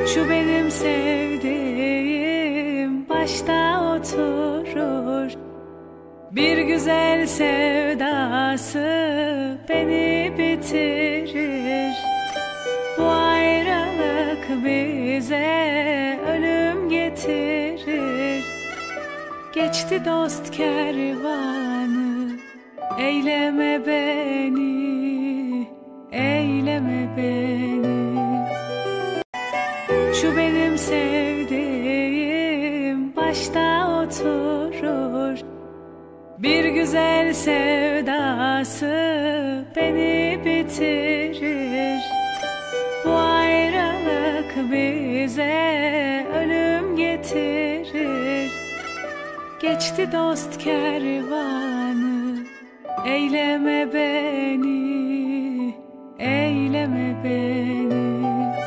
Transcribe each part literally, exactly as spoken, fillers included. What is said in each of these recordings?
Şu benim sevdiğim başta oturur. Bir güzel sevdası beni bitirir. Bu ayrılık bize ölüm getirir. Geçti dost kervanı, eyleme beni, eyleme beni. Şu benim sevdiğim başta oturur. Bir güzel sevdası beni bitirir. Bu ayrılık bize ölüm getirir. Geçti dost kervanı, eyleme beni, eyleme beni.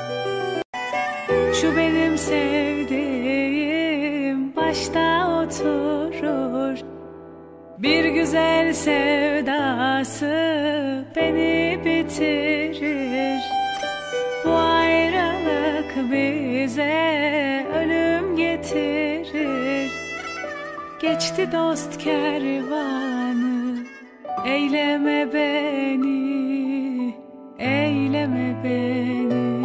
Şu benim sevdiğim başta oturur. Bir güzel sevdası beni bitirir. Bu ayrılık bize ölüm getirir. Geçti dost kervanı, eyleme beni, eyleme beni.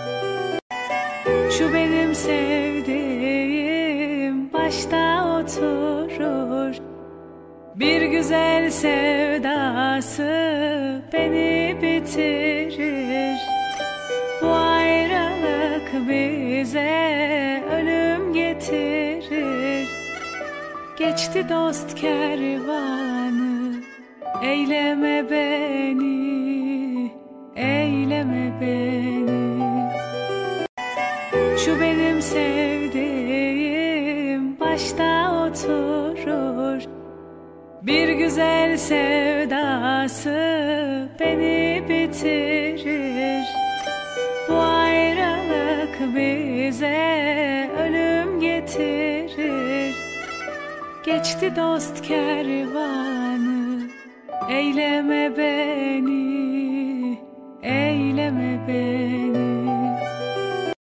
Şu benim sevdiğim başta oturur. Bir güzel sevdası beni bitirir. Bu ayrılık bize ölüm getirir. Geçti dost kervanı, eyleme beni, eyleme beni. Şu benim sevdiğim başta oturur. Bir güzel sevdası beni bitirir. Bu ayrılık bize ölüm getirir. Geçti dost kervanı, eyleme beni.